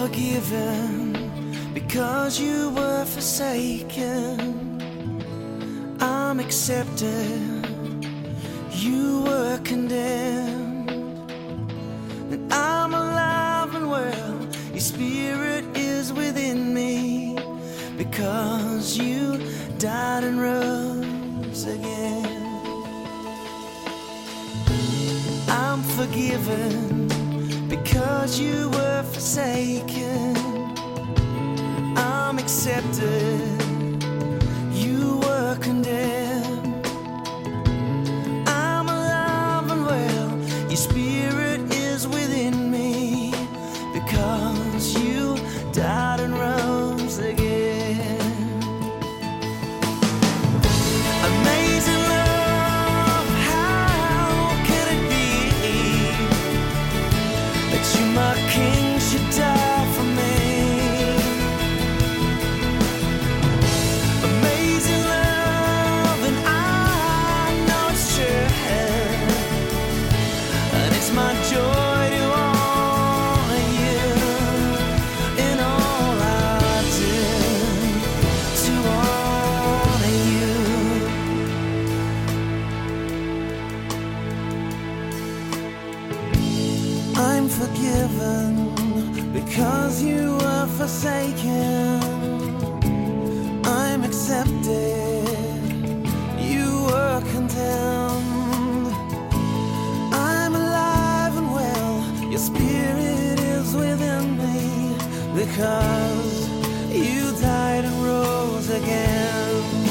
forgiven because you were forsaken. I'm accepted, you were condemned. And I'm alive and well, your spirit is within me, because you died and rose again. I'm forgiven because you were forsaken. I'm accepted, you were condemned. I'm alive and well, your spirit is within me, because you died and rose again. Amazing love, how can it be that you, my King, should die for me? Amazing love, and I know it's true, and it's my joy to honor you in all I do, to honor you. I'm forgiven because you were forsaken. I'm accepted, you were condemned. I'm alive and well, your spirit is within me, because you died and rose again.